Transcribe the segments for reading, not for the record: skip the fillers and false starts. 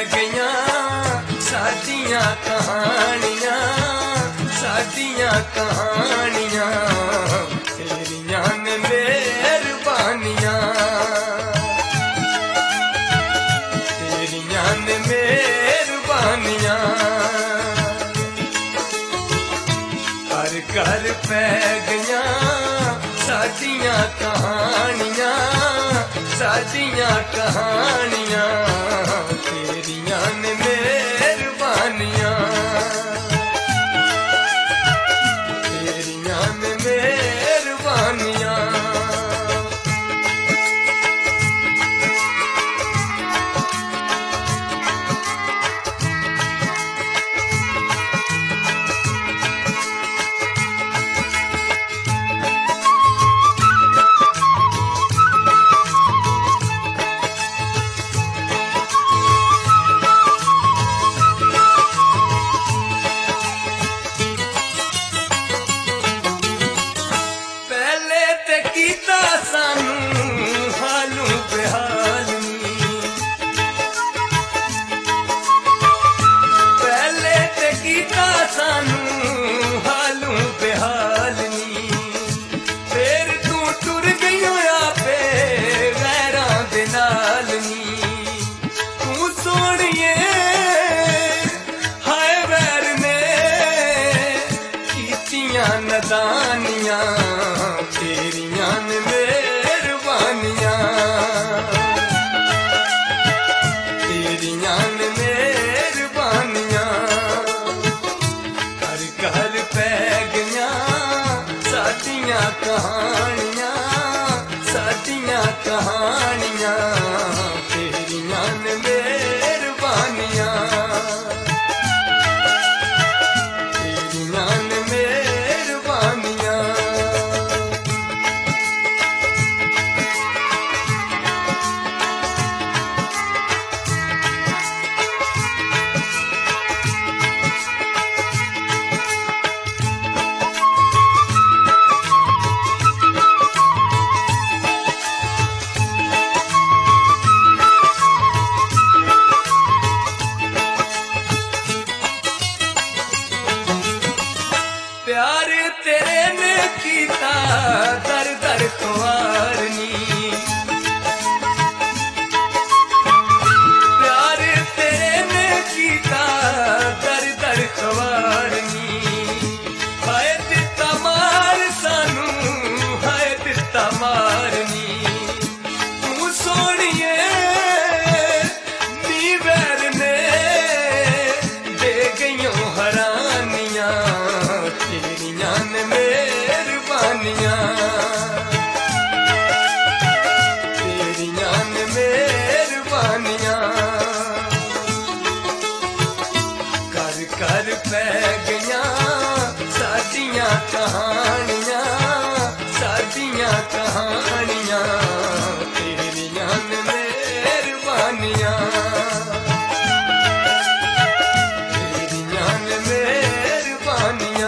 गईयां साडियां कहानियां, साडियां कहानियां तेरियां ने मेहरबानियां, तेरियां ने मेहरबानियां। हर घर पै गईयां साडियां कहानियां, साडियां कहानियां तेरियां ने मेहरबानियां, तेरियां ने मेहरबानियां। कीता सानू हालू बेहाल नी, पहले ते कीता सानू हालू बेहाल नी, फिर तू टुर गई आपे गैरां दे नाल नी। तू सोहणिए हाय वैर ने कीतियां नदानियां तेरियां ने मेहरबानियां, तेरियां ने मेहरबानियां। हर घर पै गईयां साडियां कहानियां, साडियां कहानियां तेरियां ने मेहरबानियां, तेरियां ने मेहरबानियां। प्यार तेरे ने कीता दर दर खुआरनी, प्यार तेरे ने कीता दर दर खुआरनी। हाय दिता मार सानू, हाय दिता मारनी। तू सोहणिए नी वैर ने दे गईयों हरानियां तेरियां ने मेहरबानियां, तेरियां ने मेहरबानियां। घर घर पै गईयां साडियां कहानियां, साडियां कहानियां तेरियां ने मेहरबानियां, तेरियां ने मेहरबानियां।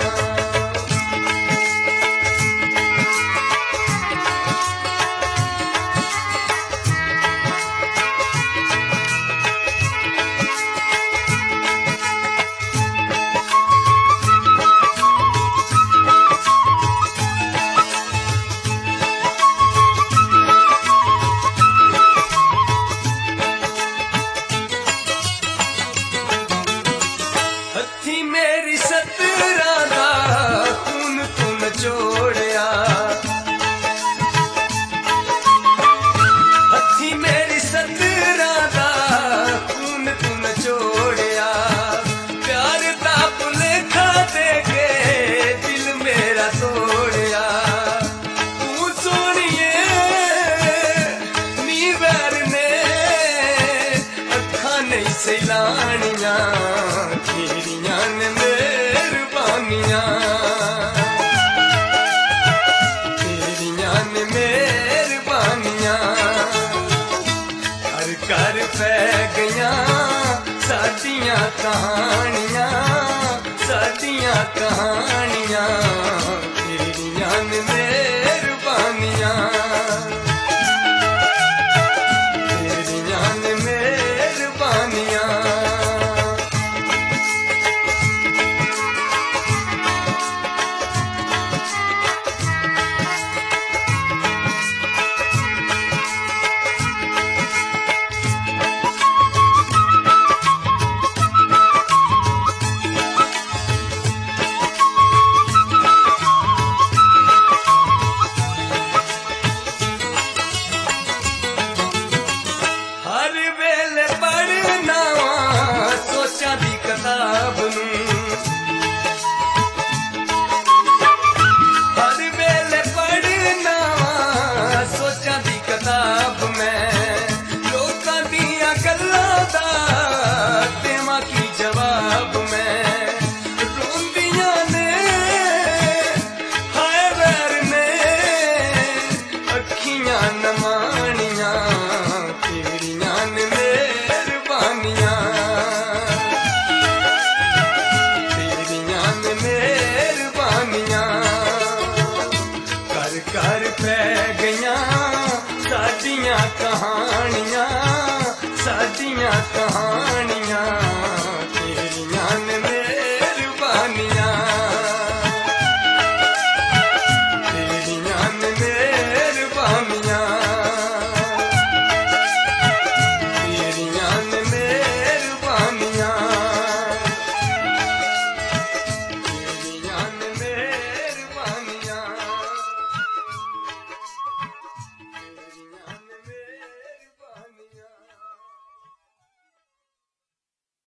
हथी मेरी सतरां दा खून तू नचोड़िया, हथी मेरी सतरां दा खून तू नचोड़िया। प्यार दा भुलेखा दे के दिल मेरा तोड़िया। तू सोहणिए नी वैर ने अखां नहीं सैलानियां तेरियां ने मेहरबानियां, तेरियां ने मेहरबानियां। हर घर पै गईयां साडियां कहानियां, साडियां कहानियां तेरियां ने मेहरबानियां, तेरियां ने मेहरबानियां। कुर्बानियां तेरियां ने मेहरबानियां कर कर पै गईयां साडियां कहानियां